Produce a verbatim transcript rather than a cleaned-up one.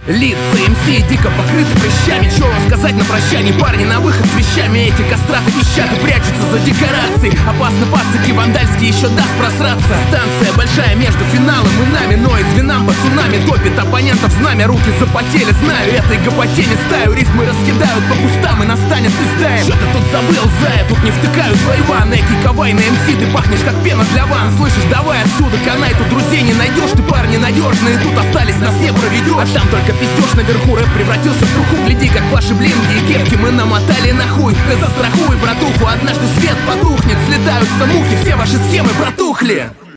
Лица эм си дико покрыты прыщами. Чё вам сказать на прощание? Парни на выход с вещами. Эти кастраты пищат и прячутся за декорацией. Опасно пацаки вандальские еще даст просраться. Станция большая между финалом и нами, но из винам по цунами топит оппонентов знамя. Руки запотели, знаю, этой гопоте не стаю. Рифмы раскидают по кустам и настанет пиздаем. Чё ты тут забыл, зая? Тут не втыкают твои ванны. Киковай на эм си, ты пахнешь как пена для ван. Слышишь, давай отсюда канай, тут друзей не найдешь. Ты парни надежные, тут остались, нас не проведешь. А там только пиздешь наверху, рэп превратился в труху. Гляди, как ваши блинги и кепки мы намотали на хуй. Ты застрахуй, братуху, однажды свет потухнет. Слетаются мухи, все ваши схемы протухли.